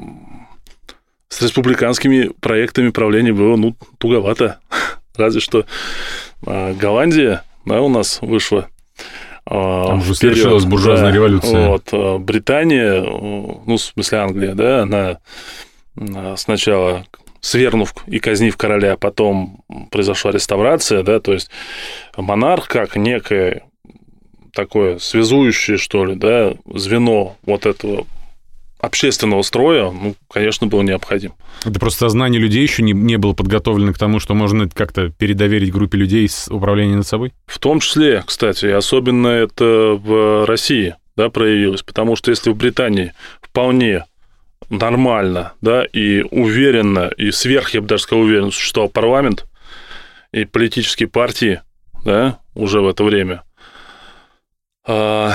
с республиканскими проектами правления было, ну, туговато. Разве что Голландия, да, у нас вышла. Там уже совершилась буржуазная да, революция. Вот, Британия, ну, в смысле Англия, да, она сначала... свергнув и казнив короля, потом произошла реставрация, да, то есть монарх как некое такое связующее, что ли, да, звено вот этого общественного строя, ну, конечно, было необходим. Это просто сознание людей еще не, не было подготовлено к тому, что можно как-то передоверить группе людей с управлением над собой? В том числе, кстати, особенно это в России, да, проявилось, потому что если в Британии вполне нормально, да, и уверенно, и сверх, я бы даже сказал, уверенно существовал парламент и политические партии, да, уже в это время, то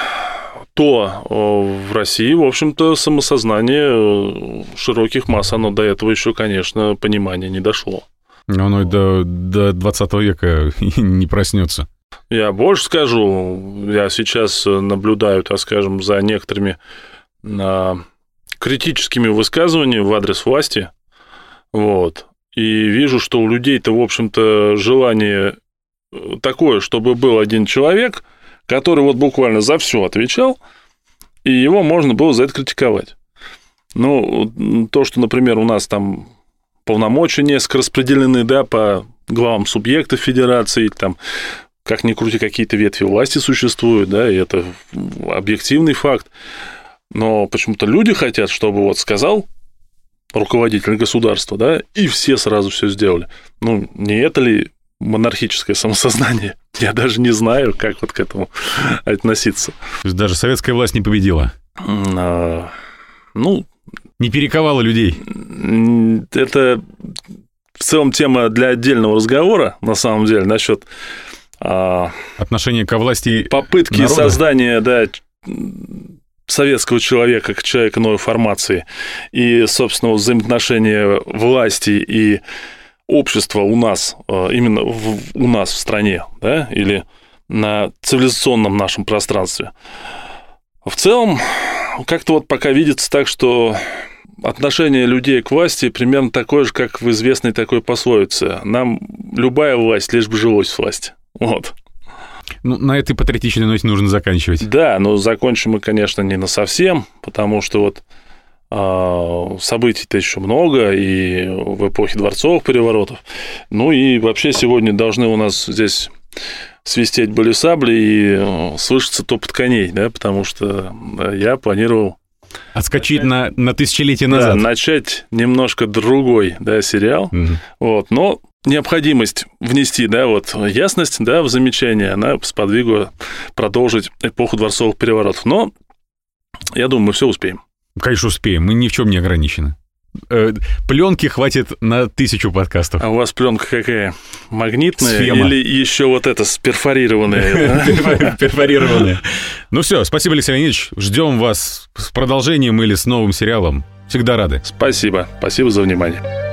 в России, в общем-то, самосознание широких масс, оно до этого еще, конечно, понимания не дошло. Оно до, до двадцатого века не проснется. Я больше скажу, я сейчас наблюдаю, так скажем, за некоторыми критическими высказываниями в адрес власти, вот, и вижу, что у людей-то, в общем-то, желание такое, чтобы был один человек, который вот буквально за все отвечал, и его можно было за это критиковать. Ну, то, что, например, у нас там полномочия несколько распределены, да, по главам субъектов федерации, там, как ни крути, какие-то ветви власти существуют, да, и это объективный факт. Но почему-то люди хотят, чтобы вот сказал руководитель государства, да, и все сразу все сделали. Ну, не это ли монархическое самосознание? Я даже не знаю, как вот к этому относиться. То есть даже советская власть не победила? А, ну... Не перековала людей? Это в целом тема для отдельного разговора, на самом деле, насчет... А, отношения ко власти попытки народа? Создания, да, советского человека как человека новой формации и, собственно, взаимоотношения власти и общества у нас, именно в, у нас в стране, да, или на цивилизационном нашем пространстве. В целом, как-то вот пока видится так, что отношение людей к власти примерно такое же, как в известной такой пословице. Нам любая власть, лишь бы жилось в власти. Вот. Ну, на этой патриотичной ноте нужно заканчивать. Да, но закончим мы, конечно, не на совсем, потому что вот э, событий-то еще много, и в эпохе дворцовых переворотов. Ну и вообще сегодня должны у нас здесь свистеть были сабли и слышится топот коней, да, потому что я планировал... Отскочить на, на тысячелетие назад. Да, начать немножко другой, да, сериал, угу. вот, но необходимость внести, да, вот, ясность, да, в замечание, она сподвигла продолжить эпоху дворцовых переворотов, но я думаю, мы все успеем. Конечно, успеем, мы ни в чем не ограничены. Пленки хватит на тысячу подкастов. А у вас пленка какая? Магнитная или еще вот эта перфорированная? Перфорированная. Ну все, спасибо, Алексей Леонидович. Ждем вас с продолжением или с новым сериалом. Всегда рады. Спасибо. Спасибо за внимание.